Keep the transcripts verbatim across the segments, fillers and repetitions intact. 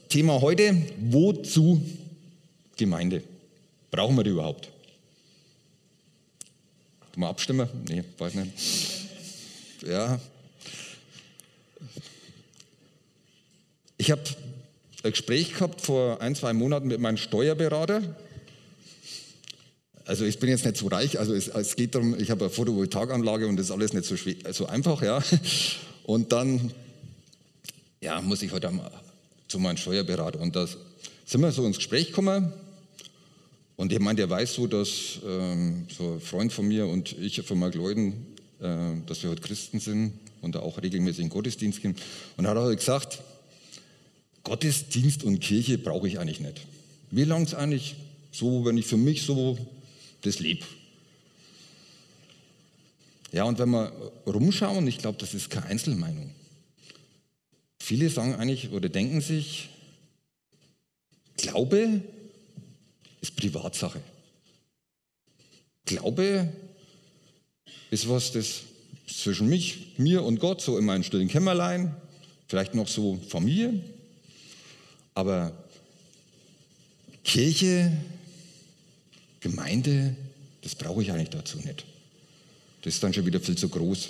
Thema heute, wozu Gemeinde? Brauchen wir die überhaupt? Mal abstimmen? Nee, weiß nicht. Ja. Ich habe ein Gespräch gehabt vor ein, zwei Monaten mit meinem Steuerberater. Also ich bin jetzt nicht so reich, also es, es geht darum, ich habe eine Photovoltaikanlage und das ist alles nicht so, schwer, so einfach, ja. Und dann ja, muss ich heute mal zu meinem Steuerberater und da sind wir so ins Gespräch gekommen und ich meine, der weiß so, dass ähm, so ein Freund von mir und ich von meinen Leuten, äh, dass wir heute Christen sind und da auch regelmäßig in den Gottesdienst gehen. Und da hat er halt gesagt, Gottesdienst und Kirche brauche ich eigentlich nicht. Mir langt es eigentlich so, wenn ich für mich so das lebe. Ja, und wenn wir rumschauen, ich glaube, das ist keine Einzelmeinung. Viele sagen eigentlich oder denken sich, Glaube ist Privatsache. Glaube ist was, das zwischen mich, mir und Gott, so in meinem stillen Kämmerlein, vielleicht noch so Familie. Aber Kirche, Gemeinde, das brauche ich eigentlich dazu nicht. Das ist dann schon wieder viel zu groß.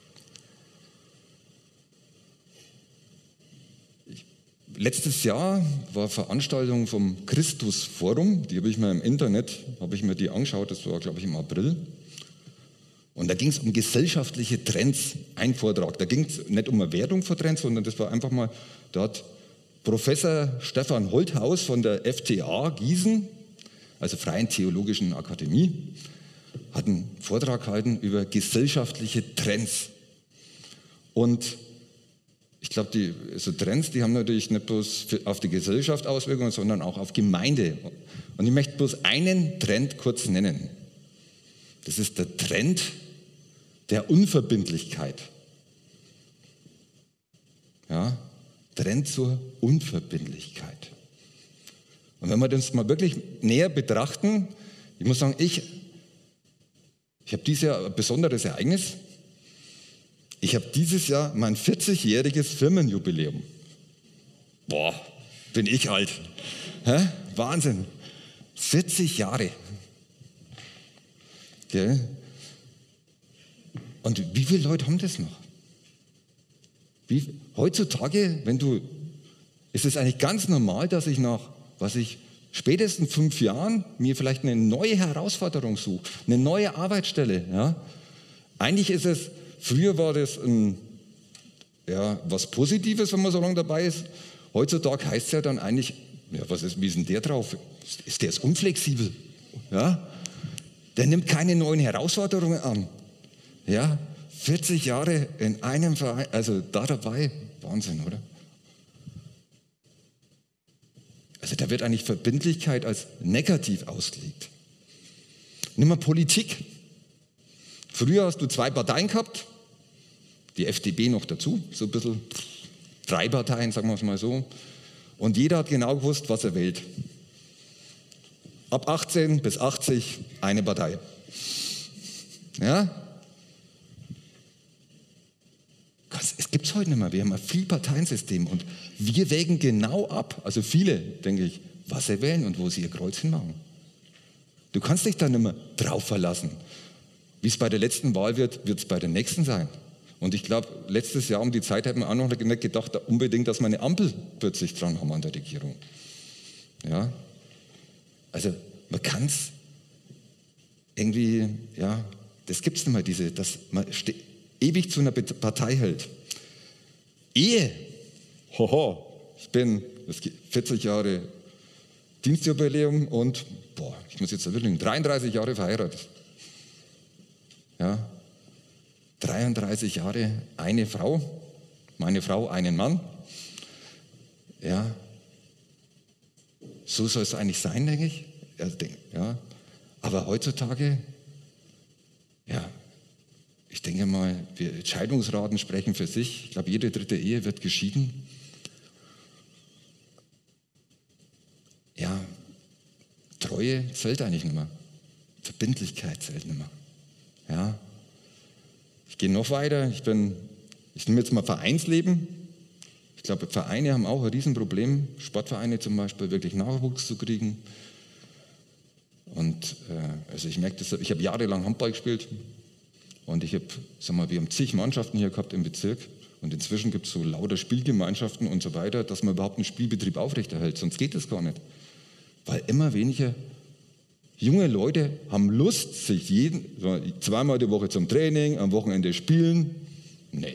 Letztes Jahr war eine Veranstaltung vom Christusforum, die habe ich mir im Internet, habe ich mir die angeschaut, das war glaube ich im April. Und da ging es um gesellschaftliche Trends, ein Vortrag. Da ging es nicht um eine Wertung von Trends, sondern das war einfach mal, da hat Professor Stefan Holthaus von der F T A Gießen, also Freien Theologischen Akademie, hat einen Vortrag gehalten über gesellschaftliche Trends. Und ich glaube, die so Trends, die haben natürlich nicht bloß auf die Gesellschaft Auswirkungen, sondern auch auf Gemeinde. Und ich möchte bloß einen Trend kurz nennen. Das ist der Trend der Unverbindlichkeit. Ja, Trend zur Unverbindlichkeit. Und wenn wir das mal wirklich näher betrachten, ich muss sagen, ich, ich habe dieses Jahr ein besonderes Ereignis. Ich habe dieses Jahr mein vierzigjähriges Firmenjubiläum. Boah, bin ich alt. Hä? Wahnsinn. vierzig Jahre. Gell? Und wie viele Leute haben das noch? Wie, heutzutage, wenn du, ist es eigentlich ganz normal, dass ich nach, was ich, spätestens fünf Jahren mir vielleicht eine neue Herausforderung suche, eine neue Arbeitsstelle. Ja? Eigentlich ist es, früher war das ein, ja, was Positives, wenn man so lange dabei ist. Heutzutage heißt es ja dann eigentlich, ja, was ist, wie ist denn der drauf? Ist der ist unflexibel? Ja? Der nimmt keine neuen Herausforderungen an. Ja? vierzig Jahre in einem Verein, also da dabei, Wahnsinn, oder? Also da wird eigentlich Verbindlichkeit als negativ ausgelegt. Nimm mal Politik. Früher hast du zwei Parteien gehabt, die F D P noch dazu, so ein bisschen drei Parteien, sagen wir es mal so. Und jeder hat genau gewusst, was er wählt. Ab achtzehn bis achtzig eine Partei. Ja? Es gibt es heute nicht mehr. Wir haben ein Vielparteiensystem und wir wägen genau ab, also viele, denke ich, was sie wählen und wo sie ihr Kreuz hinmachen. Du kannst dich da nicht mehr drauf verlassen. Wie es bei der letzten Wahl wird, wird es bei der nächsten sein. Und ich glaube, letztes Jahr um die Zeit hätten wir auch noch nicht gedacht, unbedingt, dass wir eine Ampel plötzlich dran haben an der Regierung. Ja? Also man kann es irgendwie, ja, das gibt es nicht mehr, diese, dass man ewig zu einer Partei hält. Ehe, hoho, ich bin vierzig Jahre Dienstjubiläum und, boah, ich muss jetzt wirklich dreiunddreißig Jahre verheiratet. Ja, dreiunddreißig Jahre eine Frau, meine Frau einen Mann. Ja, so soll es eigentlich sein, denke ich. Ja, aber heutzutage, ja, ich denke mal, wir Scheidungsraten sprechen für sich. Ich glaube, jede dritte Ehe wird geschieden. Ja, Treue zählt eigentlich nicht mehr. Verbindlichkeit zählt nicht mehr. Ja. Ich gehe noch weiter. Ich bin, ich nehme jetzt mal Vereinsleben. Ich glaube, Vereine haben auch ein Riesenproblem, Sportvereine zum Beispiel, wirklich Nachwuchs zu kriegen. Und äh, also ich merke das, ich habe jahrelang Handball gespielt und ich habe, sag mal, wir haben zig Mannschaften hier gehabt im Bezirk und inzwischen gibt es so lauter Spielgemeinschaften und so weiter, dass man überhaupt einen Spielbetrieb aufrechterhält, sonst geht das gar nicht. Weil immer weniger junge Leute haben Lust, sich jeden, zweimal die Woche zum Training, am Wochenende spielen. Nee.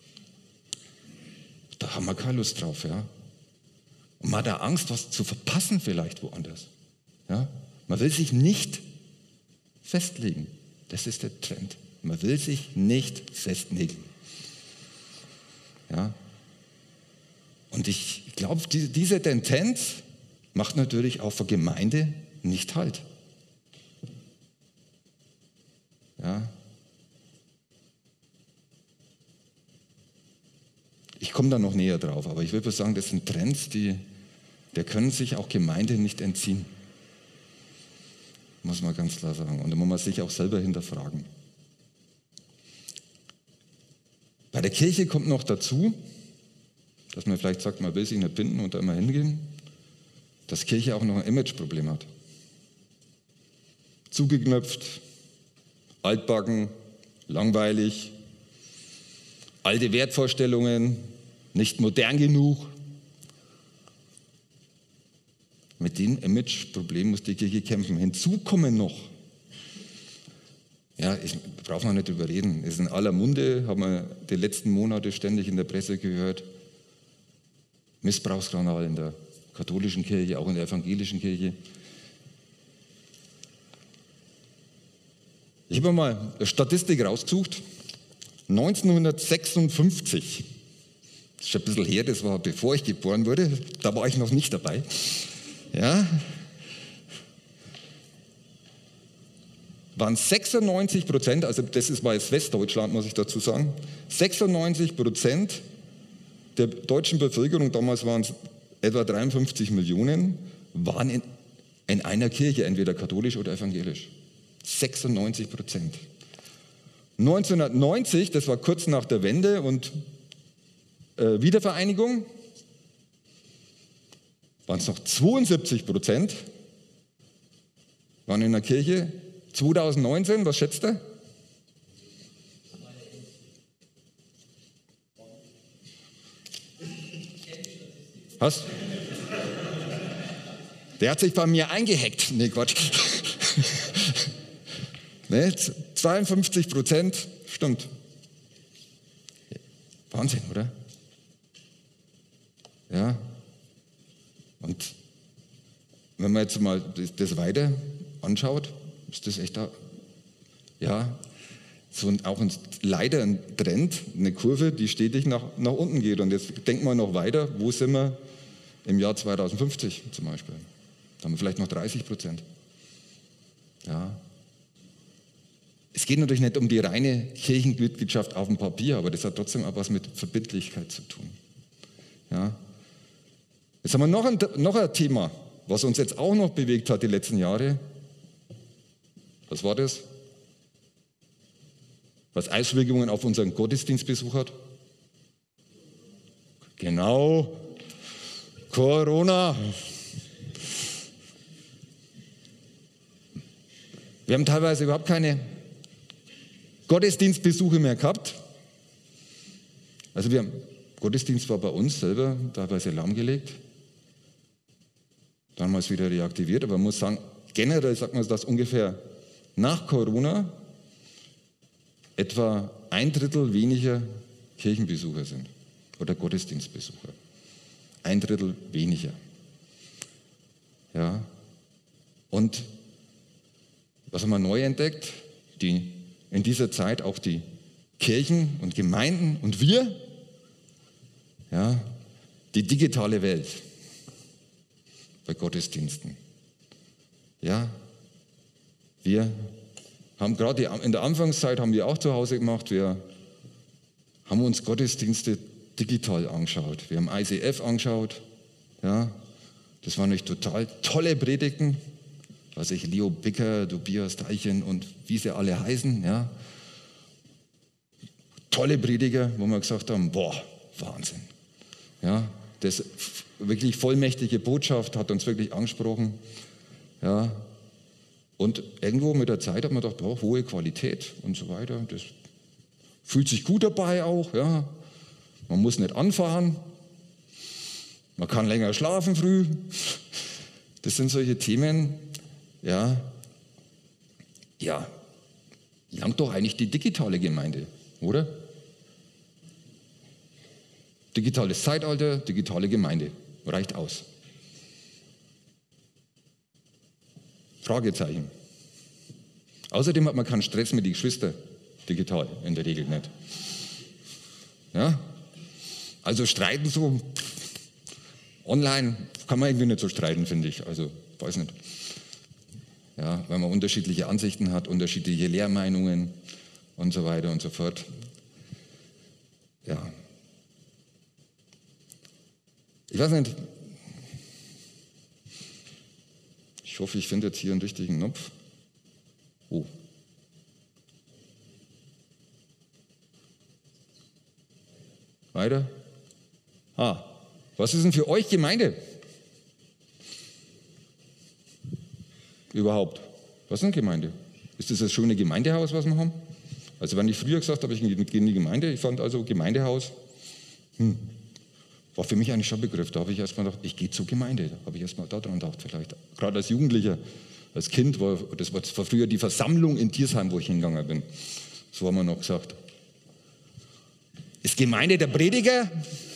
Da haben wir keine Lust drauf, ja. Und man hat da Angst, was zu verpassen vielleicht woanders. Ja. Man will sich nicht festlegen. Das ist der Trend. Man will sich nicht festlegen. Ja. Und ich glaube, die, diese Tendenz macht natürlich auch für Gemeinde nicht Halt. Ja. Ich komme da noch näher drauf, aber ich würde sagen, das sind Trends, die, der können sich auch Gemeinde nicht entziehen. Muss man ganz klar sagen. Und da muss man sich auch selber hinterfragen. Bei der Kirche kommt noch dazu, dass man vielleicht sagt, man will sich nicht binden und da immer hingehen, dass Kirche auch noch ein Imageproblem hat. Zugeknöpft, altbacken, langweilig, alte Wertvorstellungen, nicht modern genug. Mit dem Imageproblem muss die Kirche kämpfen. Hinzu kommen noch, ja, ich brauche noch nicht drüber reden, es ist in aller Munde, haben wir die letzten Monate ständig in der Presse gehört, Missbrauchsskandal in der katholischen Kirche, auch in der evangelischen Kirche. Ich habe mal eine Statistik rausgesucht. neunzehnhundertsechsundfünfzig, das ist schon ein bisschen her, das war bevor ich geboren wurde, da war ich noch nicht dabei. Ja, waren sechsundneunzig Prozent, also das ist mal jetzt Westdeutschland, muss ich dazu sagen, sechsundneunzig Prozent der deutschen Bevölkerung, damals waren es etwa dreiundfünfzig Millionen, waren in, in einer Kirche, entweder katholisch oder evangelisch. sechsundneunzig Prozent. neunzehnhundertneunzig, das war kurz nach der Wende und äh, Wiedervereinigung, waren es noch zweiundsiebzig Prozent, waren in der Kirche. zweitausendneunzehn, was schätzt ihr? Was? Der hat sich bei mir eingehackt. Nee, Quatsch. Nee, zweiundfünfzig Prozent, stimmt. Wahnsinn, oder? Ja. Und wenn man jetzt mal das, das weiter anschaut, ist das echt, ja, so ein, auch ein, leider ein Trend, eine Kurve, die stetig nach, nach unten geht. Und jetzt denken wir noch weiter, wo sind wir im Jahr zweitausendfünfzig zum Beispiel? Da haben wir vielleicht noch dreißig Prozent. Ja. Es geht natürlich nicht um die reine Kirchenmitgliedschaft auf dem Papier, aber das hat trotzdem auch was mit Verbindlichkeit zu tun. Ja. Jetzt haben wir noch ein, noch ein Thema, was uns jetzt auch noch bewegt hat die letzten Jahre. Was war das? Was Auswirkungen auf unseren Gottesdienstbesuch hat? Genau, Corona. Wir haben teilweise überhaupt keine Gottesdienstbesuche mehr gehabt. Also wir haben, Gottesdienst war bei uns selber teilweise lahmgelegt. Dann haben wir es wieder reaktiviert, aber man muss sagen, generell sagt man, dass ungefähr nach Corona etwa ein Drittel weniger Kirchenbesucher sind oder Gottesdienstbesucher. Ein Drittel weniger. Ja. Und was haben wir neu entdeckt? Die, in dieser Zeit auch die Kirchen und Gemeinden und wir, ja, die digitale Welt bei Gottesdiensten. Ja, wir haben gerade in der Anfangszeit haben wir auch zu Hause gemacht, wir haben uns Gottesdienste digital angeschaut. Wir haben I C F angeschaut, ja, das waren nicht total tolle Predigten, was ich, Leo Bicker, Tobias Deichen und wie sie alle heißen, ja. Tolle Prediger, wo wir gesagt haben, boah, Wahnsinn. Ja. das wirklich vollmächtige Botschaft hat uns wirklich angesprochen. Ja. Und irgendwo mit der Zeit hat man gedacht, oh, hohe Qualität und so weiter. Das fühlt sich gut dabei auch. Ja. Man muss nicht anfahren. Man kann länger schlafen früh. Das sind solche Themen, ja, ja, langt doch eigentlich die digitale Gemeinde, oder? Digitales Zeitalter, digitale Gemeinde, reicht aus. Fragezeichen. Außerdem hat man keinen Stress mit den Geschwistern, digital in der Regel nicht. Ja? Also streiten so, online kann man irgendwie nicht so streiten, finde ich. Also, weiß nicht. Ja, weil man unterschiedliche Ansichten hat, unterschiedliche Lehrmeinungen und so weiter und so fort. Ja. Ich weiß nicht. Ich hoffe, ich finde jetzt hier einen richtigen Knopf. Oh. Weiter. Ah. Was ist denn für euch Gemeinde? Überhaupt. Was ist denn Gemeinde? Ist das das schöne Gemeindehaus, was wir haben? Also wenn ich früher gesagt habe, ich gehe in die Gemeinde, ich fand also Gemeindehaus, hm, war für mich eigentlich schon ein Begriff. Da habe ich erstmal gedacht, ich gehe zur Gemeinde. Da habe ich erstmal daran gedacht, vielleicht. Gerade als Jugendlicher, als Kind, war, das war früher die Versammlung in Diersheim, wo ich hingegangen bin. So haben wir noch gesagt. Ist Gemeinde der Prediger?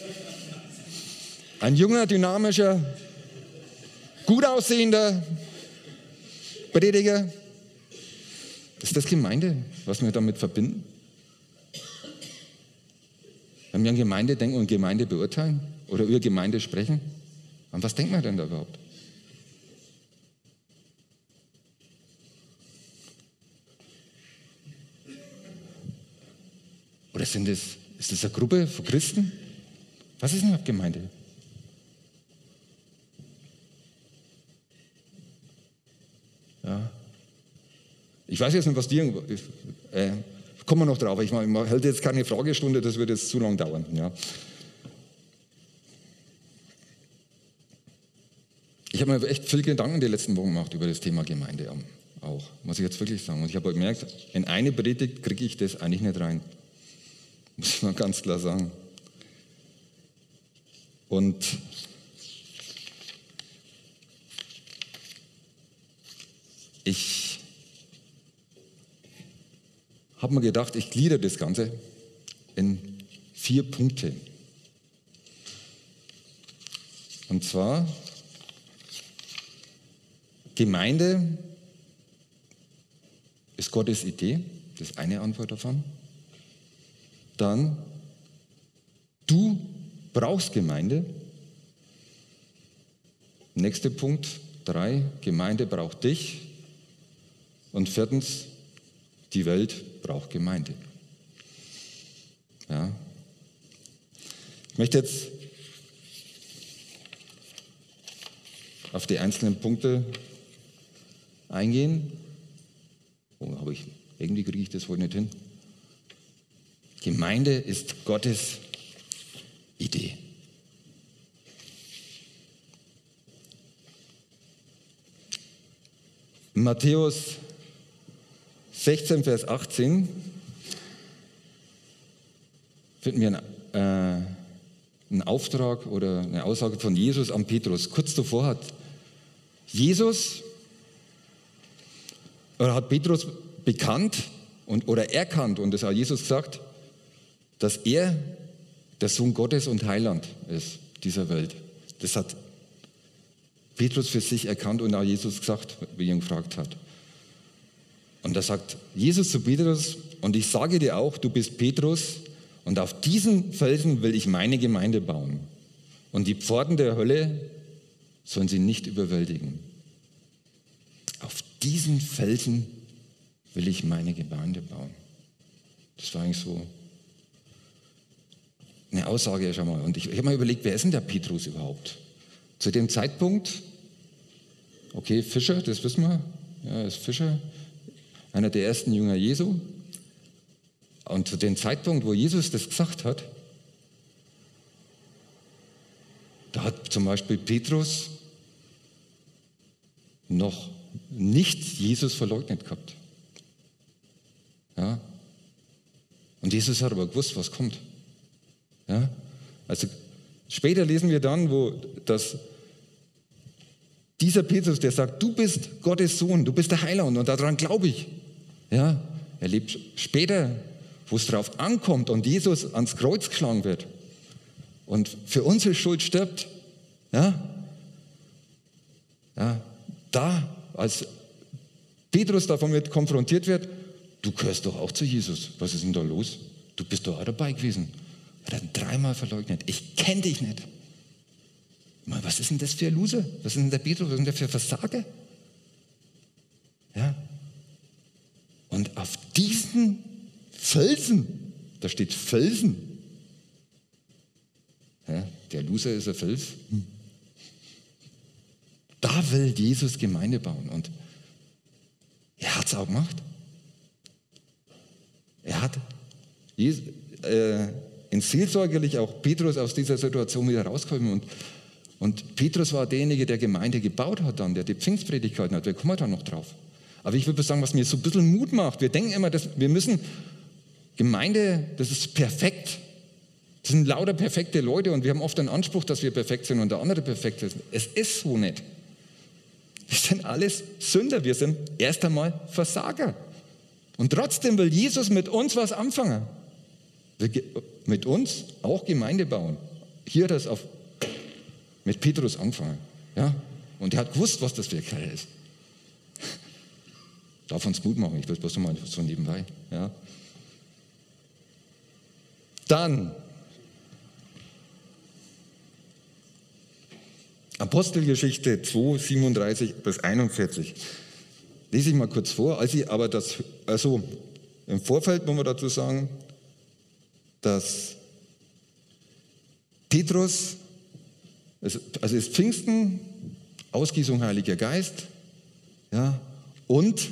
Ein junger, dynamischer, gut aussehender Prediger. Ist das Gemeinde, was wir damit verbinden? Wenn wir an Gemeinde denken und Gemeinde beurteilen oder über Gemeinde sprechen, an was denkt man denn da überhaupt? Oder sind das, ist das eine Gruppe von Christen? Was ist denn überhaupt Gemeinde? Ja. Ich weiß jetzt nicht, was dir... Äh, kommen wir noch drauf. Ich halte jetzt keine Fragestunde, das wird jetzt zu lang dauern. Ja. Ich habe mir echt viel Gedanken die letzten Wochen gemacht über das Thema Gemeinde auch, muss ich jetzt wirklich sagen. Und ich habe gemerkt, in eine Predigt kriege ich das eigentlich nicht rein. Muss ich mal ganz klar sagen. Und ich habe mir gedacht, ich gliedere das Ganze in vier Punkte. Und zwar Gemeinde ist Gottes Idee, das ist eine Antwort davon. Dann, du brauchst Gemeinde. Nächster Punkt, drei, Gemeinde braucht dich. Und viertens, die Welt braucht Gemeinde. Ja. Ich möchte jetzt auf die einzelnen Punkte eingehen. Oh, aber ich, irgendwie kriege ich das wohl nicht hin. Gemeinde ist Gottes Idee. Matthäus sechzehn, Vers achtzehn finden wir einen, äh, einen Auftrag oder eine Aussage von Jesus an Petrus. Kurz davor hat Jesus oder hat Petrus bekannt und, oder erkannt, und das hat Jesus gesagt, dass er der Sohn Gottes und Heiland ist dieser Welt. Das hat Petrus für sich erkannt und auch Jesus gesagt, wie er ihn gefragt hat. Und da sagt Jesus zu Petrus, und ich sage dir auch, du bist Petrus, und auf diesen Felsen will ich meine Gemeinde bauen. Und die Pforten der Hölle sollen sie nicht überwältigen. Auf diesen Felsen will ich meine Gemeinde bauen. Das war eigentlich so eine Aussage schon mal. Und ich, ich habe mal überlegt, wer ist denn der Petrus überhaupt? Zu dem Zeitpunkt, okay, Fischer, das wissen wir, ja, ist Fischer, einer der ersten Jünger Jesu. Und zu dem Zeitpunkt, wo Jesus das gesagt hat, Da hat zum Beispiel Petrus noch nicht Jesus verleugnet gehabt. Ja? Und Jesus hat aber gewusst, was kommt. Ja? Also später lesen wir dann, wo das, dieser Petrus, der sagt, du bist Gottes Sohn, du bist der Heiland und daran glaube ich. Ja? Er lebt später, wo es darauf ankommt und Jesus ans Kreuz geschlagen wird und für unsere Schuld stirbt. Ja? Ja, da, als Petrus davon mit konfrontiert wird, du gehörst doch auch zu Jesus. Was ist denn da los? Du bist doch auch dabei gewesen. Er hat ihn dreimal verleugnet. Ich kenne dich nicht. Was ist denn das für ein Loser? Was ist denn der Petrus? Was ist denn der für ein Versager? Ja. Und auf diesen Felsen, da steht Felsen. Ja, der Loser ist ein Fels. Hm. Da will Jesus Gemeinde bauen und er hat es auch gemacht. Er hat Jesus, äh, in seelsorgerlich auch Petrus aus dieser Situation wieder rausgeholfen und, und Petrus war derjenige, der Gemeinde gebaut hat dann, der die Pfingstpredigt gehalten hat. Wir kommen da noch drauf. Aber ich würde sagen, was mir so ein bisschen Mut macht, wir denken immer, dass wir müssen, Gemeinde, das ist perfekt. Das sind lauter perfekte Leute und wir haben oft den Anspruch, dass wir perfekt sind und der andere perfekt ist. Es ist so nicht. Wir sind alles Sünder, wir sind erst einmal Versager. Und trotzdem will Jesus mit uns was anfangen. Wir, mit uns auch Gemeinde bauen. Hier hat er es auf, mit Petrus angefangen. Ja? Und er hat gewusst, was das für ein Kerl ist. Darf uns Mut machen, ich will es bloß mal so nebenbei. Ja? Dann Apostelgeschichte zwei, siebenunddreißig bis einundvierzig. Lese ich mal kurz vor. Als ich aber das, also im Vorfeld muss man dazu sagen, dass Petrus, also es ist Pfingsten, Ausgießung Heiliger Geist, ja, und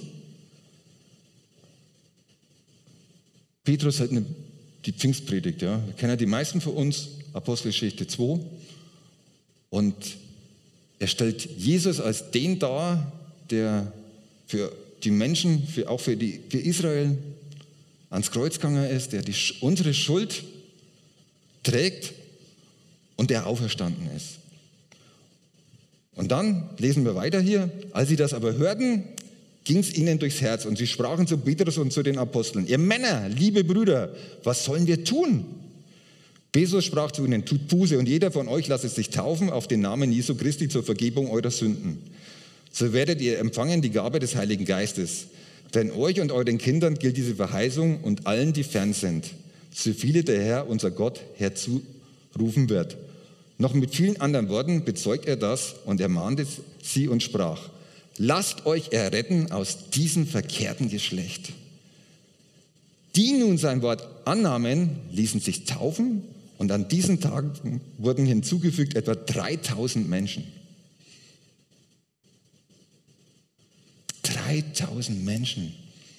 Petrus hat eine, die Pfingstpredigt, ja. Wir kennen ja die meisten von uns, Apostelgeschichte zwei, und er stellt Jesus als den dar, der für die Menschen, für, auch für, die, für Israel ans Kreuz gegangen ist, der die, unsere Schuld trägt und der auferstanden ist. Und dann lesen wir weiter hier. Als sie das aber hörten, ging es ihnen durchs Herz und sie sprachen zu Petrus und zu den Aposteln: Ihr Männer, liebe Brüder, was sollen wir tun? Petrus sprach zu ihnen: Tut Buße und jeder von euch lasse sich taufen auf den Namen Jesu Christi zur Vergebung eurer Sünden. So werdet ihr empfangen die Gabe des Heiligen Geistes. Denn euch und euren Kindern gilt diese Verheißung und allen, die fern sind, so viele der Herr, unser Gott, herzurufen wird. Noch mit vielen anderen Worten bezeugt er das und ermahnte sie und sprach: Lasst euch erretten aus diesem verkehrten Geschlecht. Die nun sein Wort annahmen, ließen sich taufen und an diesen Tagen wurden hinzugefügt etwa dreitausend Menschen. dreitausend Menschen.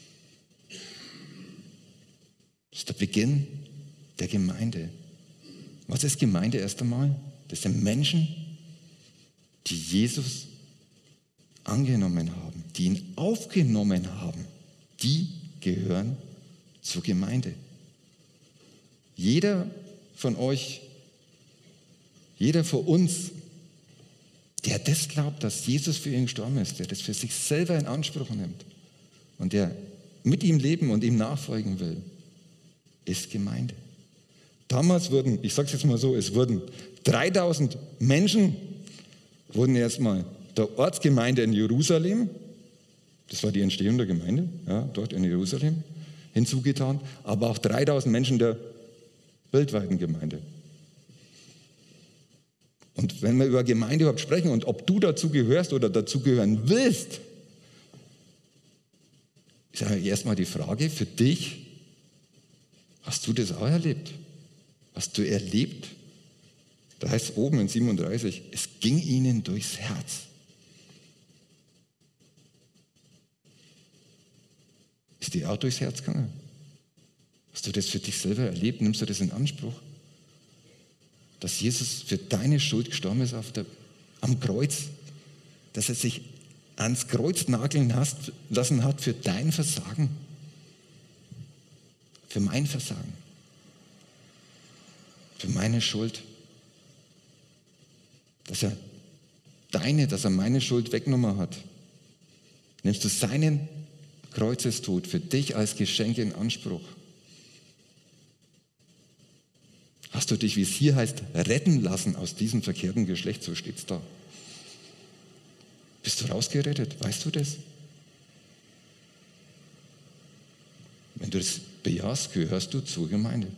Das ist der Beginn der Gemeinde. Was ist Gemeinde erst einmal? Das sind Menschen, die Jesus angenommen haben, die ihn aufgenommen haben. Die gehören zur Gemeinde. Jeder von euch, jeder von uns, der das glaubt, dass Jesus für ihn gestorben ist, der das für sich selber in Anspruch nimmt und der mit ihm leben und ihm nachfolgen will, ist Gemeinde. Damals wurden, ich sage es jetzt mal so, es wurden dreitausend Menschen, wurden erstmal der Ortsgemeinde in Jerusalem, das war die Entstehung der Gemeinde, ja, dort in Jerusalem, hinzugetan, aber auch dreitausend Menschen der weltweiten Gemeinde. Und wenn wir über Gemeinde überhaupt sprechen und ob du dazu gehörst oder dazugehören willst, ist ja erstmal die Frage für dich: Hast du das auch erlebt? Hast du erlebt? Da heißt es oben in siebenunddreißig, es ging ihnen durchs Herz. Ist dir auch durchs Herz gegangen? Hast du das für dich selber erlebt? Nimmst du das in Anspruch? dass Jesus für deine Schuld gestorben ist auf der, am Kreuz, dass er sich ans Kreuz nageln hast, lassen hat für dein Versagen, für mein Versagen, für meine Schuld, dass er deine, dass er meine Schuld weggenommen hat. Nimmst du seinen Kreuzestod für dich als Geschenk in Anspruch? Hast du dich, wie es hier heißt, retten lassen aus diesem verkehrten Geschlecht? So steht es da. Bist du rausgerettet? Weißt du das? Wenn du das bejahst, gehörst du zur Gemeinde.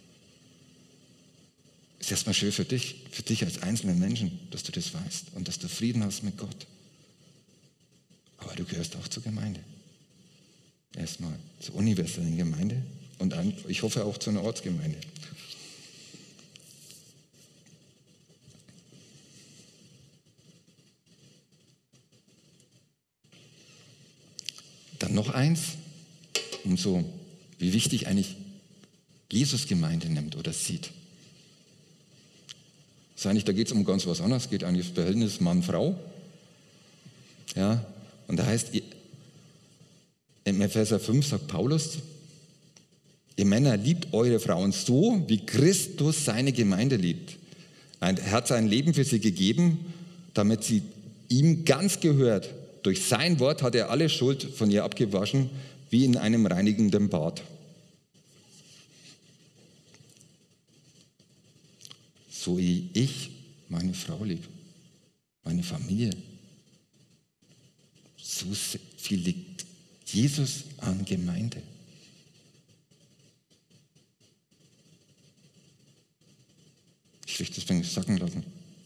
Ist erstmal schön für dich, für dich als einzelnen Menschen, dass du das weißt und dass du Frieden hast mit Gott. Aber du gehörst auch zur Gemeinde. Erstmal zur universellen Gemeinde und ich hoffe auch zu einer Ortsgemeinde. Dann noch eins, um so, wie wichtig eigentlich Jesus Gemeinde nimmt oder sieht. Das eigentlich, da geht es um ganz was anderes, es geht eigentlich um das Verhältnis Mann-Frau. Ja, und da heißt, im Epheser fünf sagt Paulus, ihr Männer liebt eure Frauen so, wie Christus seine Gemeinde liebt. Er hat sein Leben für sie gegeben, damit sie ihm ganz gehört. Durch sein Wort hat er alle Schuld von ihr abgewaschen, wie in einem reinigenden Bad. So wie ich meine Frau liebe, meine Familie. So viel liegt Jesus an Gemeinde. Ich möchte das wenig sacken lassen.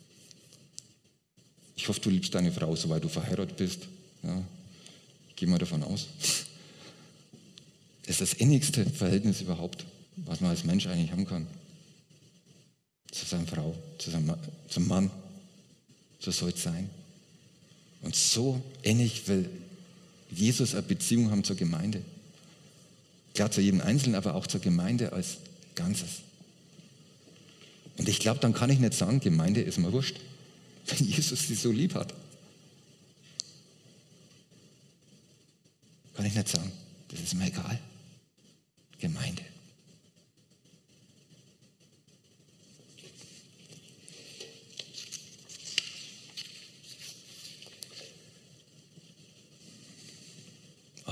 Ich hoffe, du liebst deine Frau, soweit du verheiratet bist. Ja, ich gehe mal davon aus. Das ist das innigste Verhältnis überhaupt, was man als Mensch eigentlich haben kann. Zu seiner Frau, zu seinem Mann, zum Mann. So soll es sein. Und so innig will Jesus eine Beziehung haben zur Gemeinde. Klar zu jedem Einzelnen, aber auch zur Gemeinde als Ganzes. Und ich glaube, dann kann ich nicht sagen, Gemeinde ist mir wurscht, wenn Jesus sie so lieb hat. Kann ich nicht sagen, das ist mir egal. Gemeinde. Oh.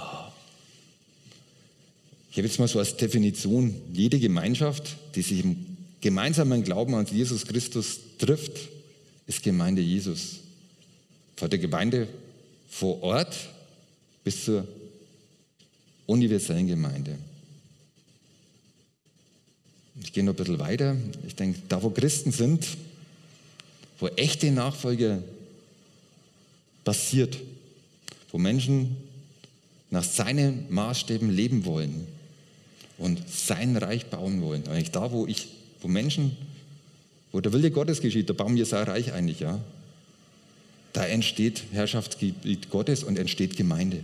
Ich habe jetzt mal so als Definition, jede Gemeinschaft, die sich im gemeinsamen Glauben an Jesus Christus trifft, ist Gemeinde Jesus. Von der Gemeinde vor Ort bis zur universellen Gemeinde. Ich gehe noch ein bisschen weiter. Ich denke, da wo Christen sind, wo echte Nachfolge passiert, wo Menschen nach seinen Maßstäben leben wollen und sein Reich bauen wollen. Eigentlich da, wo ich, wo Menschen, wo der Wille Gottes geschieht, da bauen wir sein Reich eigentlich, ja. Da entsteht Herrschaftsgebiet Gottes und entsteht Gemeinde.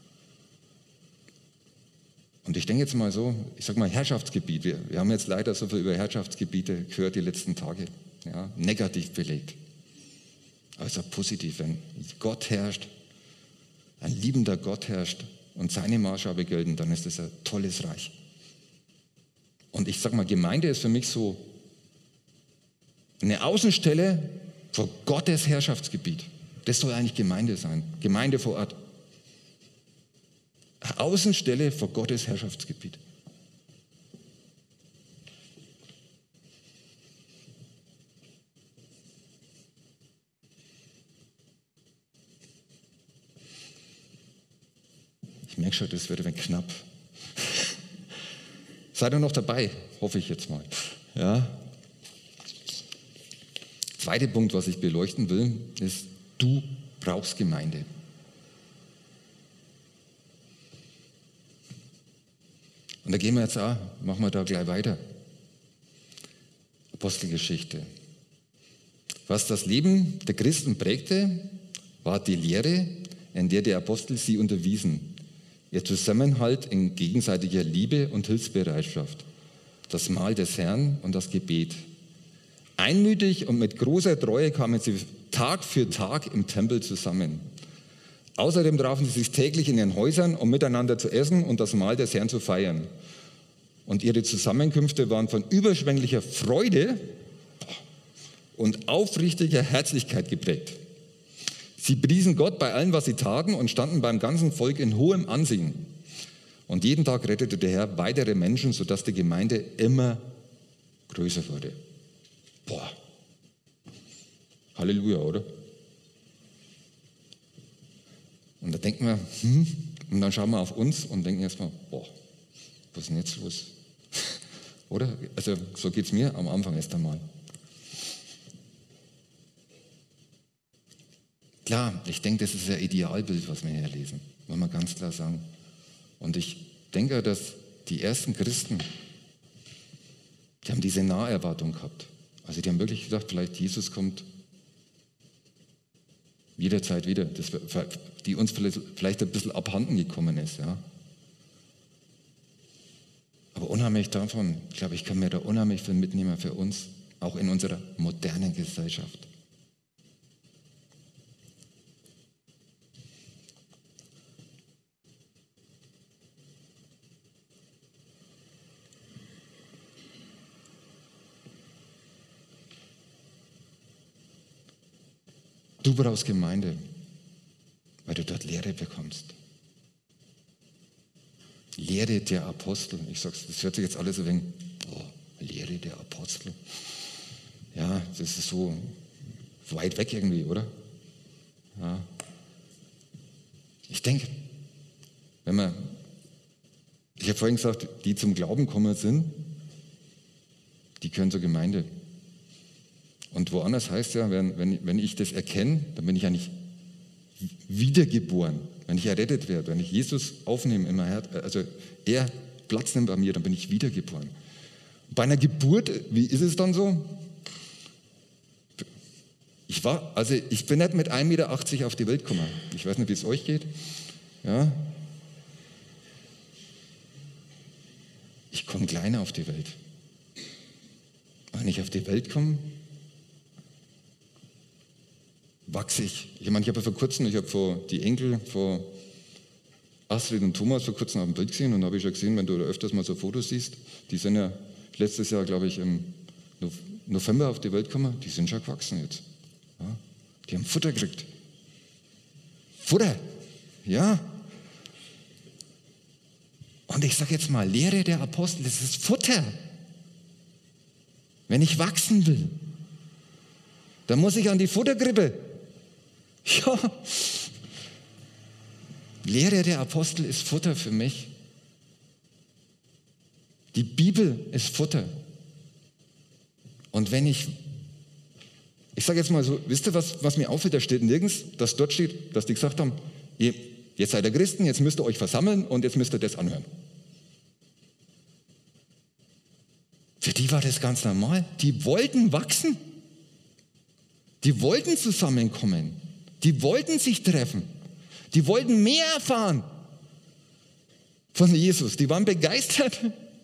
Und ich denke jetzt mal so, ich sage mal Herrschaftsgebiet. Wir, wir haben jetzt leider so viel über Herrschaftsgebiete gehört die letzten Tage. Ja, negativ belegt. Also positiv, wenn Gott herrscht, ein liebender Gott herrscht und seine Maßstäbe gelten, dann ist das ein tolles Reich. Und ich sage mal, Gemeinde ist für mich so eine Außenstelle vor Gottes Herrschaftsgebiet. Das soll eigentlich Gemeinde sein. Gemeinde vor Ort. Außenstelle vor Gottes Herrschaftsgebiet. Ich merke schon, das wird ein wenig knapp. Seid ihr noch dabei? Hoffe ich jetzt mal. Ja. Zweiter Punkt, was ich beleuchten will, ist, du brauchst Gemeinde. Und da gehen wir jetzt auch, machen wir da gleich weiter. Apostelgeschichte. Was das Leben der Christen prägte, war die Lehre, in der die Apostel sie unterwiesen. Ihr Zusammenhalt in gegenseitiger Liebe und Hilfsbereitschaft. Das Mahl des Herrn und das Gebet. Einmütig und mit großer Treue kamen sie Tag für Tag im Tempel zusammen. Außerdem trafen sie sich täglich in ihren Häusern, um miteinander zu essen und das Mahl des Herrn zu feiern. Und ihre Zusammenkünfte waren von überschwänglicher Freude und aufrichtiger Herzlichkeit geprägt. Sie priesen Gott bei allem, was sie taten, und standen beim ganzen Volk in hohem Ansehen. Und jeden Tag rettete der Herr weitere Menschen, sodass die Gemeinde immer größer wurde. Boah, Halleluja, oder? Und da denken wir, hm, und dann schauen wir auf uns und denken erstmal, boah, was ist denn jetzt los? Oder? Also so geht es mir am Anfang erst einmal. Klar, ich denke, das ist ein Idealbild, was wir hier lesen, muss man ganz klar sagen. Und ich denke, dass die ersten Christen, die haben diese Naherwartung gehabt. Also die haben wirklich gedacht, vielleicht Jesus kommt jederzeit wieder, das, die uns vielleicht, vielleicht ein bisschen abhanden gekommen ist. Ja. Aber unheimlich davon, ich glaube, ich kann mir da unheimlich viel mitnehmen für uns, auch in unserer modernen Gesellschaft. Du brauchst Gemeinde, weil du dort Lehre bekommst. Lehre der Apostel. Ich sag's, das hört sich jetzt alles so ein wenig, boah, Lehre der Apostel. Ja, das ist so weit weg irgendwie, oder? Ja. Ich denke, wenn man, ich habe vorhin gesagt, die zum Glauben gekommen sind, die gehören zur Gemeinde. Und woanders heißt ja, wenn, wenn, wenn ich das erkenne, dann bin ich ja nicht wiedergeboren. Wenn ich errettet werde, wenn ich Jesus aufnehme in mein Herz, also er Platz nimmt bei mir, dann bin ich wiedergeboren. Bei einer Geburt, wie ist es dann so? Ich war, also ich bin nicht mit ein Meter achtzig auf die Welt gekommen. Ich weiß nicht, wie es euch geht. Ja. Ich komme kleiner auf die Welt. Wenn ich auf die Welt komme, wachse ich. Ich meine, ich habe vor kurzem, ich habe vor die Enkel, vor Astrid und Thomas vor kurzem auf dem Bild gesehen und habe ich schon gesehen, wenn du öfters mal so Fotos siehst, die sind ja letztes Jahr, glaube ich, im November auf die Welt gekommen, die sind schon gewachsen jetzt. Ja, die haben Futter gekriegt. Futter, ja. Und ich sage jetzt mal, Lehre der Apostel, das ist Futter. Wenn ich wachsen will, dann muss ich an die Futterkrippe. Ja, Lehre der Apostel ist Futter für mich. Die Bibel ist Futter. Und wenn ich, ich sage jetzt mal so, wisst ihr, was, was mir auffällt, da steht nirgends, dass dort steht, dass die gesagt haben, ihr, jetzt seid ihr Christen, jetzt müsst ihr euch versammeln und jetzt müsst ihr das anhören. Für die war das ganz normal. Die wollten wachsen. Die wollten zusammenkommen. Die wollten sich treffen. Die wollten mehr erfahren von Jesus. Die waren begeistert.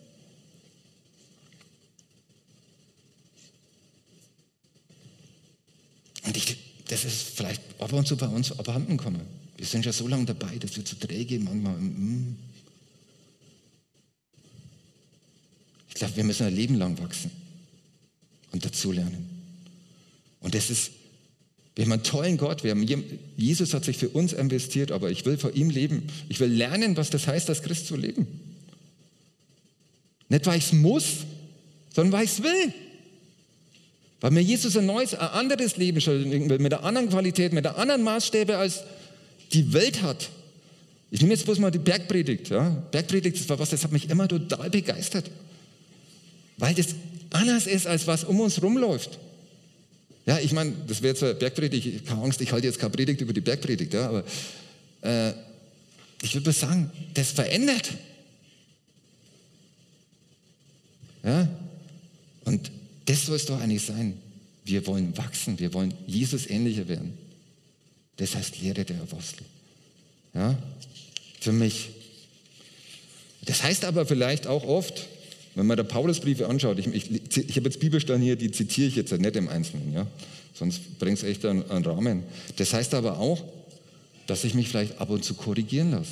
Und ich, das ist vielleicht ab und zu bei uns abhanden kommen. Wir sind ja so lange dabei, dass wir zu träge manchmal. Mm. Ich glaube, wir müssen ein Leben lang wachsen und dazulernen. Und das ist, wir haben einen tollen Gott, wir haben, Jesus hat sich für uns investiert, aber ich will vor ihm leben. Ich will lernen, was das heißt, als Christ zu leben. Nicht, weil ich es muss, sondern weil ich es will. Weil mir Jesus ein neues, ein anderes Leben schenken will, mit einer anderen Qualität, mit einer anderen Maßstäbe, als die Welt hat. Ich nehme jetzt bloß mal die Bergpredigt. Ja? Bergpredigt, das war was, das hat mich immer total begeistert. Weil das anders ist, als was um uns rumläuft. Ja, ich meine, das wäre zwar Bergpredigt, keine Angst, ich halte jetzt keine Predigt über die Bergpredigt, ja, aber äh, ich würde mal sagen, das verändert. Ja, und das soll es doch eigentlich sein. Wir wollen wachsen, wir wollen Jesus ähnlicher werden. Das heißt Lehre der Apostel. Ja, für mich. Das heißt aber vielleicht auch oft, wenn man da Paulusbriefe anschaut, ich, ich, ich habe jetzt Bibelstellen hier, die zitiere ich jetzt nicht im Einzelnen, ja? Sonst bringt es echt einen, einen Rahmen. Das heißt aber auch, dass ich mich vielleicht ab und zu korrigieren lasse.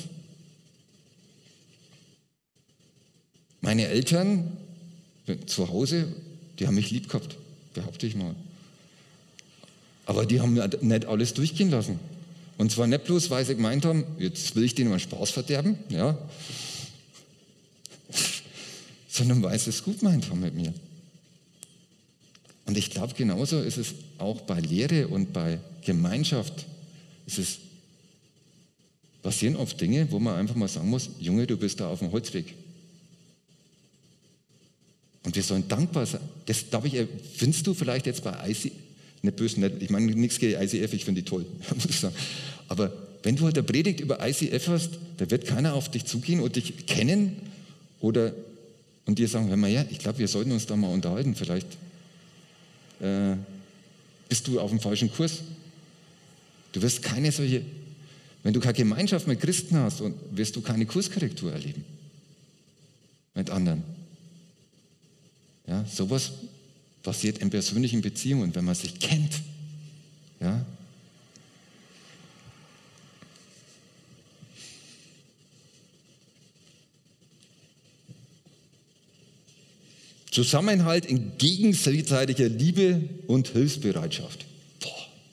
Meine Eltern zu Hause, die haben mich lieb gehabt, behaupte ich mal. Aber die haben nicht alles durchgehen lassen. Und zwar nicht bloß, weil sie gemeint haben, jetzt will ich denen mal Spaß verderben, ja, sondern weil sie es gut gemeint haben mit mir. Und ich glaube, genauso ist es auch bei Lehre und bei Gemeinschaft. Es ist, passieren oft Dinge, wo man einfach mal sagen muss, Junge, du bist da auf dem Holzweg. Und wir sollen dankbar sein. Das, glaube ich, findest du vielleicht jetzt bei I C F, nicht böse, nicht, ich meine nichts gegen I C F, ich finde die toll, muss ich sagen. Aber wenn du halt eine Predigt über I C F hast, da wird keiner auf dich zugehen und dich kennen oder und dir sagen, hör mal her, ich glaube, wir sollten uns da mal unterhalten, vielleicht äh, bist du auf dem falschen Kurs. Du wirst keine solche, wenn du keine Gemeinschaft mit Christen hast, und wirst du keine Kurskorrektur erleben mit anderen. Ja, sowas passiert in persönlichen Beziehungen, wenn man sich kennt. Ja. Zusammenhalt in gegenseitiger Liebe und Hilfsbereitschaft. Boah.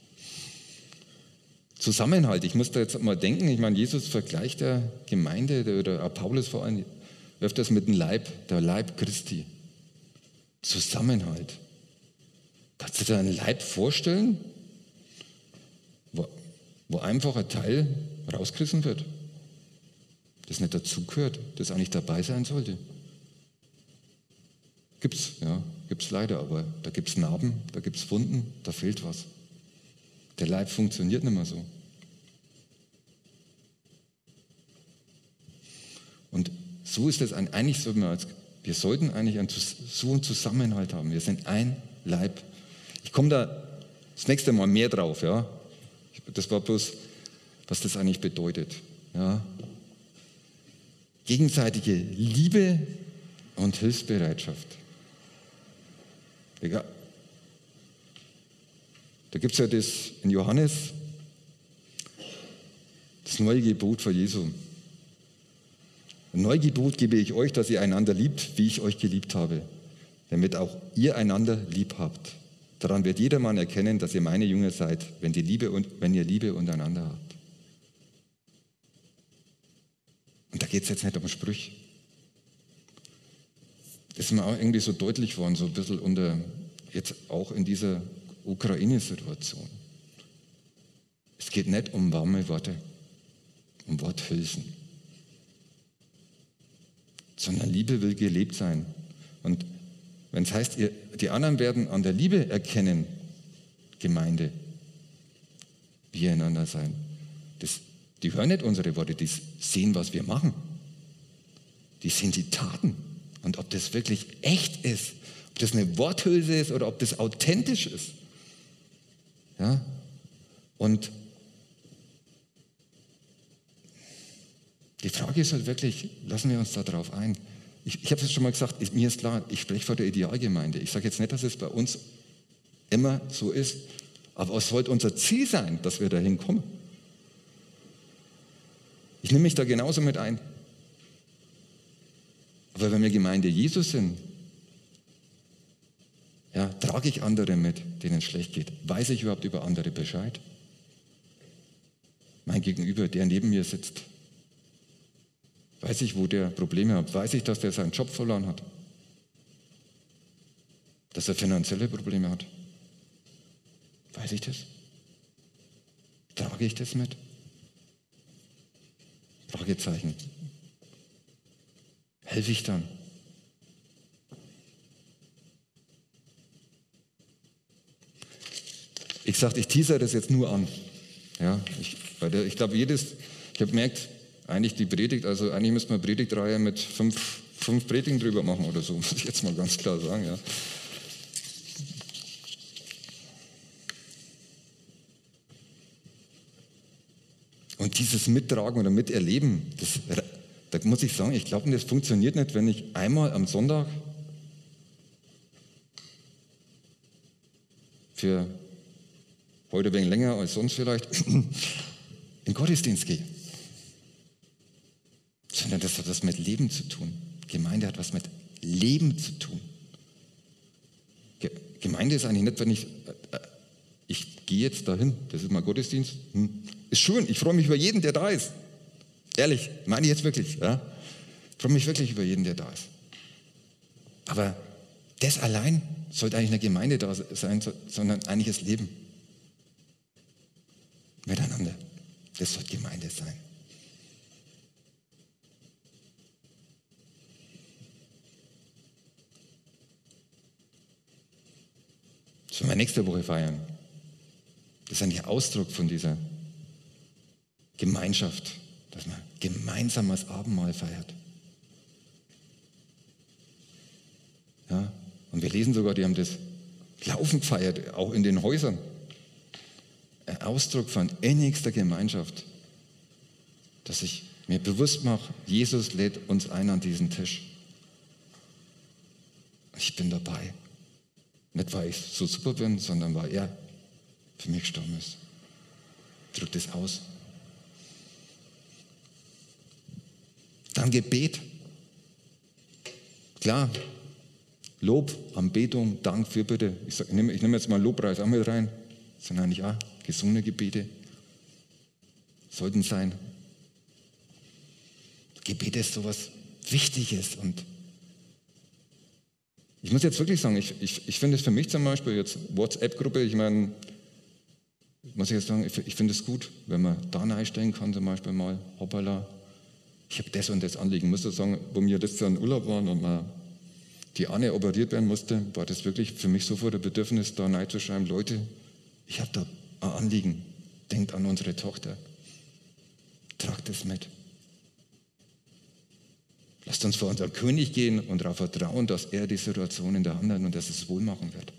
Zusammenhalt, ich muss da jetzt mal denken, ich meine, Jesus vergleicht der Gemeinde, oder Paulus vor allem, öfters mit dem Leib, der Leib Christi. Zusammenhalt. Kannst du dir einen Leib vorstellen, wo, wo einfach ein Teil rausgerissen wird, das nicht dazugehört, das auch nicht dabei sein sollte? Gibt's, ja, gibt's leider, aber da gibt's Narben, da gibt's Wunden, da fehlt was. Der Leib funktioniert nicht mehr so. Und so ist es eigentlich so, wir sollten eigentlich einen, so einen Zusammenhalt haben. Wir sind ein Leib. Ich komme da das nächste Mal mehr drauf. Ja. Das war bloß, was das eigentlich bedeutet. Ja. Gegenseitige Liebe und Hilfsbereitschaft. Ja. Da gibt es ja das in Johannes, das neue Gebot von Jesu. Ein neues Gebot gebe ich euch, dass ihr einander liebt, wie ich euch geliebt habe, damit auch ihr einander lieb habt. Daran wird jedermann erkennen, dass ihr meine Jünger seid, wenn, die Liebe und, wenn ihr Liebe untereinander habt. Und da geht es jetzt nicht um Sprüche. Das ist mir auch irgendwie so deutlich worden, so ein bisschen unter, jetzt auch in dieser Ukraine-Situation. Es geht nicht um warme Worte, um Worthülsen, sondern Liebe will gelebt sein. Und wenn es heißt, ihr, die anderen werden an der Liebe erkennen, Gemeinde, wir einander sein. Das, die hören nicht unsere Worte, die sehen, was wir machen. Die sehen die Taten. Und ob das wirklich echt ist, ob das eine Worthülse ist oder ob das authentisch ist. Ja? Und die Frage ist halt wirklich, lassen wir uns da drauf ein. Ich, ich habe es schon mal gesagt, ich, mir ist klar, ich spreche vor der Idealgemeinde. Ich sage jetzt nicht, dass es bei uns immer so ist, aber es sollte unser Ziel sein, dass wir dahin kommen. Ich nehme mich da genauso mit ein. Aber wenn wir Gemeinde Jesus sind, ja, trage ich andere mit, denen es schlecht geht. Weiß ich überhaupt über andere Bescheid? Mein Gegenüber, der neben mir sitzt, weiß ich, wo der Probleme hat? Weiß ich, dass der seinen Job verloren hat? Dass er finanzielle Probleme hat? Weiß ich das? Trage ich das mit? Fragezeichen. Helfe ich dann? Ich sage, ich teaser das jetzt nur an. Ja, ich ich glaube, jedes, ich habe gemerkt, eigentlich die Predigt, also eigentlich müsste man eine Predigtreihe mit fünf, fünf Predigten drüber machen oder so, muss ich jetzt mal ganz klar sagen. Ja. Und dieses Mittragen oder Miterleben, das, da da muss ich sagen, ich glaube, das funktioniert nicht, wenn ich einmal am Sonntag für heute ein wenig länger als sonst vielleicht in den Gottesdienst gehe. Sondern das hat was mit Leben zu tun. Gemeinde hat was mit Leben zu tun. Ge- Gemeinde ist eigentlich nicht, wenn ich, äh, ich gehe jetzt dahin, das ist mein Gottesdienst, hm. Ist schön, ich freue mich über jeden, der da ist. Ehrlich, meine ich jetzt wirklich. Ja? Ich freue mich wirklich über jeden, der da ist. Aber das allein sollte eigentlich eine Gemeinde da sein, sondern eigentlich das Leben. Miteinander. Das sollte Gemeinde sein. Das werden wir nächste Woche feiern. Das ist eigentlich Ausdruck von dieser Gemeinschaft, dass man gemeinsam das Abendmahl feiert. Ja, und wir lesen sogar, die haben das Laufen gefeiert, auch in den Häusern. Ein Ausdruck von innigster Gemeinschaft, dass ich mir bewusst mache, Jesus lädt uns ein an diesen Tisch. Ich bin dabei. Nicht, weil ich so super bin, sondern weil er für mich gestorben ist. Drückt es aus. Dann Gebet. Klar, Lob, Anbetung, Dank, Fürbitte. Ich, sag, ich, nehme, ich nehme jetzt mal Lobpreis auch mit rein. Das sind eigentlich auch gesunde Gebete. Sollten sein. Gebet ist sowas Wichtiges. Und ich muss jetzt wirklich sagen, ich, ich, ich finde es für mich zum Beispiel jetzt WhatsApp-Gruppe, ich meine, muss ich jetzt sagen, ich, ich finde es gut, wenn man da einstellen kann, zum Beispiel mal, hoppala, ich habe das und das Anliegen. Ich muss das sagen, wo wir das dann in Urlaub waren und man die Anne operiert werden musste, war das wirklich für mich sofort ein Bedürfnis, da reinzuschreiben, Leute, ich habe da ein Anliegen, denkt an unsere Tochter, tragt es mit. Lasst uns vor unseren König gehen und darauf vertrauen, dass er die Situation in der Hand hat und dass es wohl machen wird.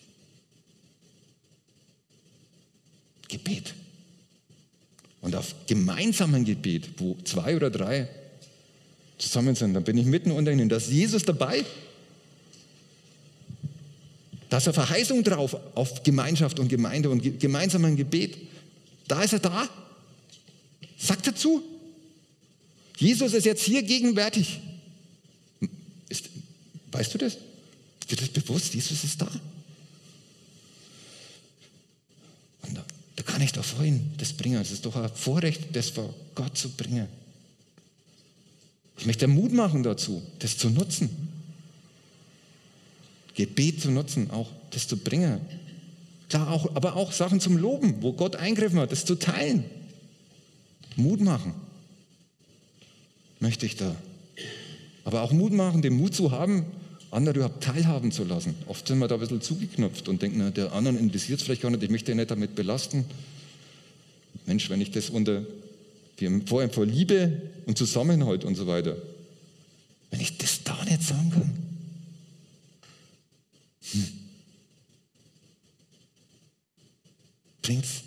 Gebet. Und auf gemeinsamen Gebet, wo zwei oder drei zusammen sind, dann bin ich mitten unter ihnen. Da ist Jesus dabei. Da ist eine Verheißung drauf auf Gemeinschaft und Gemeinde und ge- gemeinsamen Gebet. Da ist er da. Sagt dazu. Jesus ist jetzt hier gegenwärtig. Ist, weißt du das? Ist dir das bewusst? Jesus ist da. Und da, da kann ich doch vorhin das bringen. Es ist doch ein Vorrecht, das vor Gott zu bringen. Ich möchte Mut machen dazu, das zu nutzen. Gebet zu nutzen, auch das zu bringen. Klar, auch, aber auch Sachen zum Loben, wo Gott eingriffen hat, das zu teilen. Mut machen. Möchte ich da. Aber auch Mut machen, den Mut zu haben, andere überhaupt teilhaben zu lassen. Oft sind wir da ein bisschen zugeknöpft und denken, na, der anderen interessiert es vielleicht gar nicht, ich möchte ihn nicht damit belasten. Mensch, wenn ich das unter, wir haben vorhin vor Liebe und Zusammenhalt und so weiter, wenn ich das da nicht sagen kann, hm, bringt's?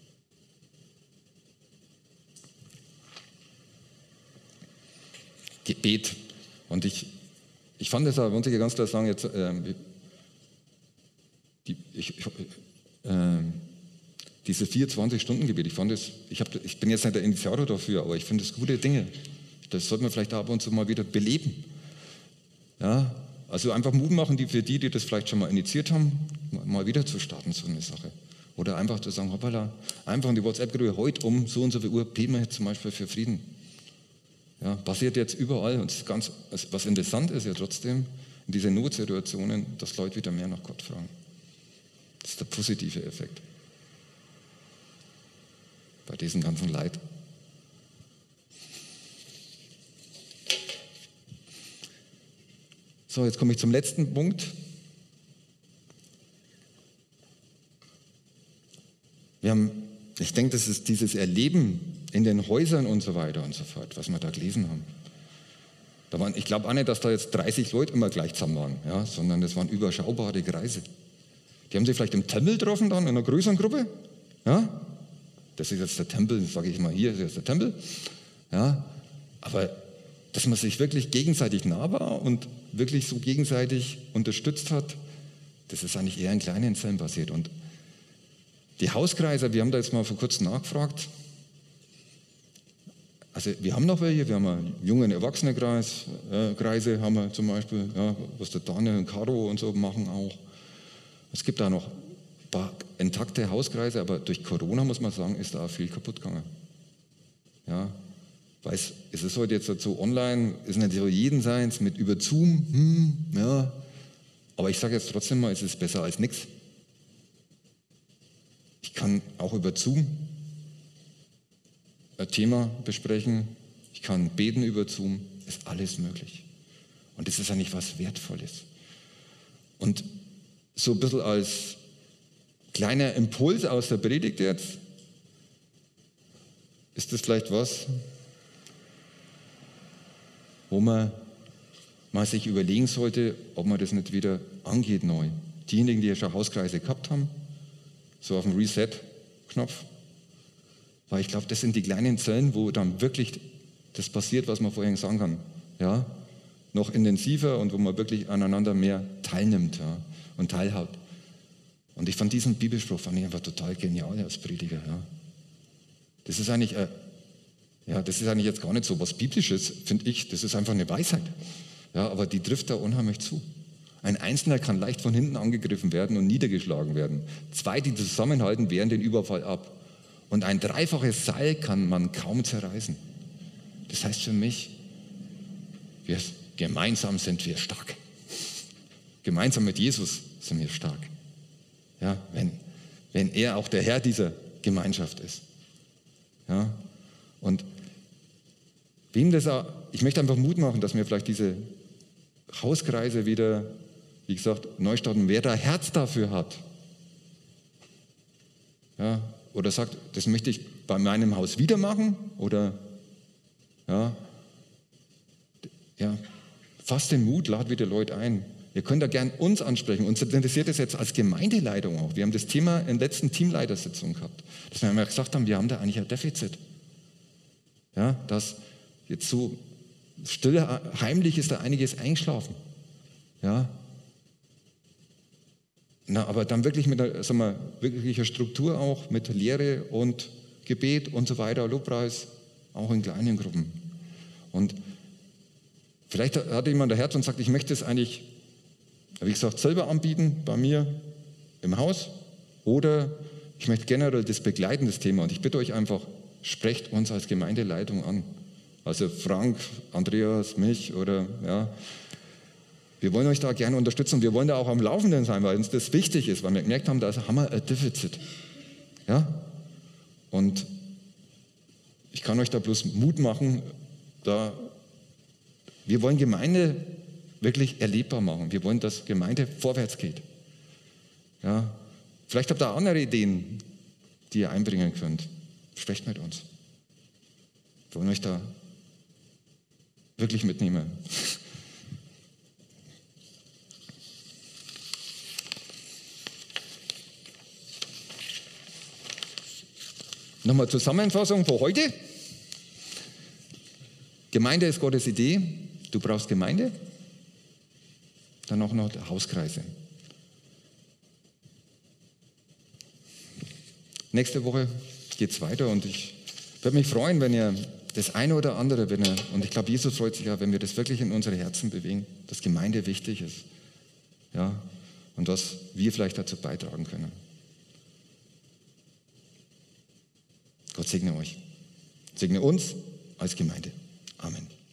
Gebet. Und ich, ich fand es aber, muss ich ganz klar sagen, jetzt, äh, die, ich, ich, äh, diese vierundzwanzig-Stunden-Gebet, ich fand es, ich, hab, ich bin jetzt nicht der Initiator dafür, aber ich finde es gute Dinge. Das sollte man vielleicht ab und zu mal wieder beleben. Ja, also einfach Mut machen, die für die, die das vielleicht schon mal initiiert haben, mal wieder zu starten, so eine Sache. Oder einfach zu sagen, hoppala, einfach in die WhatsApp-Gruppe, heute um so und so viel Uhr beten wir jetzt zum Beispiel für Frieden. Ja, passiert jetzt überall und ist ganz, was interessant ist ja trotzdem, in diesen Notsituationen, dass Leute wieder mehr nach Gott fragen. Das ist der positive Effekt. Bei diesem ganzen Leid. So, jetzt komme ich zum letzten Punkt. Wir haben, ich denke, das ist dieses Erleben in den Häusern und so weiter und so fort, was wir da gelesen haben. Da waren, ich glaube auch nicht, dass da jetzt dreißig Leute immer gleich zusammen waren, ja, sondern das waren überschaubare Kreise. Die haben sich vielleicht im Tempel getroffen dann, in einer größeren Gruppe. Ja? Das ist jetzt der Tempel, sage ich mal, hier ist jetzt der Tempel. Ja? Aber dass man sich wirklich gegenseitig nah war und wirklich so gegenseitig unterstützt hat, das ist eigentlich eher in kleinen Zellen passiert. Und die Hauskreise, wir haben da jetzt mal vor kurzem nachgefragt. Also wir haben noch welche, wir haben einen jungen Erwachsenenkreis, äh, Kreise haben wir zum Beispiel, ja, was der Daniel und Caro und so machen auch. Es gibt da noch ein paar intakte Hauskreise, aber durch Corona, muss man sagen, ist da auch viel kaputt gegangen. Ja, weil es, es ist heute jetzt so online, ist nicht so jeden seins mit über Zoom, hm, ja, aber ich sage jetzt trotzdem mal, es ist besser als nichts. Ich kann auch über Zoom ein Thema besprechen, ich kann beten über Zoom, ist alles möglich. Und das ist eigentlich was Wertvolles. Und so ein bisschen als kleiner Impuls aus der Predigt jetzt, ist das vielleicht was, wo man mal sich überlegen sollte, ob man das nicht wieder angeht neu. Diejenigen, die ja schon Hauskreise gehabt haben, so auf dem Reset-Knopf, weil ich glaube, das sind die kleinen Zellen, wo dann wirklich das passiert, was man vorhin sagen kann. Ja? Noch intensiver und wo man wirklich aneinander mehr teilnimmt, ja? Und teilhaut. Und ich fand diesen Bibelspruch fand ich einfach total genial als Prediger. Ja? Das ist eigentlich, äh, ja, das ist eigentlich jetzt gar nicht so was Biblisches, finde ich. Das ist einfach eine Weisheit. Ja, aber die trifft da unheimlich zu. Ein Einzelner kann leicht von hinten angegriffen werden und niedergeschlagen werden. Zwei, die zusammenhalten, wehren den Überfall ab. Und ein dreifaches Seil kann man kaum zerreißen. Das heißt für mich, wir, gemeinsam sind wir stark. Gemeinsam mit Jesus sind wir stark. Ja, wenn, wenn er auch der Herr dieser Gemeinschaft ist. Ja, und wem das auch, ich möchte einfach Mut machen, dass wir vielleicht diese Hauskreise wieder, wie gesagt, neu starten. Wer da Herz dafür hat, ja, oder sagt, das möchte ich bei meinem Haus wieder machen, oder ja, ja, fasst den Mut, lad wieder Leute ein. Ihr könnt da gern uns ansprechen. Uns interessiert das jetzt als Gemeindeleitung auch. Wir haben das Thema in der letzten Teamleitersitzung gehabt, dass wir einmal gesagt haben, wir haben da eigentlich ein Defizit. Ja, dass jetzt so still, heimlich ist da einiges eingeschlafen. Ja. Na, aber dann wirklich mit einer, sagen wir, wirklicher Struktur auch, mit Lehre und Gebet und so weiter, Lobpreis, auch in kleinen Gruppen. Und vielleicht hat jemand ein Herz und sagt, ich möchte es eigentlich, wie gesagt, selber anbieten bei mir im Haus, oder ich möchte generell das begleiten, das Thema. Und ich bitte euch einfach, sprecht uns als Gemeindeleitung an. Also Frank, Andreas, mich oder ja. Wir wollen euch da gerne unterstützen und wir wollen da auch am Laufenden sein, weil uns das wichtig ist, weil wir gemerkt haben, da haben wir ein Defizit. Ja? Und ich kann euch da bloß Mut machen, da, wir wollen Gemeinde wirklich erlebbar machen. Wir wollen, dass Gemeinde vorwärts geht. Ja? Vielleicht habt ihr auch andere Ideen, die ihr einbringen könnt. Sprecht mit uns. Wir wollen euch da wirklich mitnehmen. Nochmal Zusammenfassung für heute. Gemeinde ist Gottes Idee. Du brauchst Gemeinde. Dann auch noch Hauskreise. Nächste Woche geht es weiter und ich würde mich freuen, wenn ihr das eine oder andere, wenn ihr, und ich glaube, Jesus freut sich ja, wenn wir das wirklich in unsere Herzen bewegen, dass Gemeinde wichtig ist. Ja, und dass wir vielleicht dazu beitragen können. Gott segne euch. Segne uns als Gemeinde. Amen.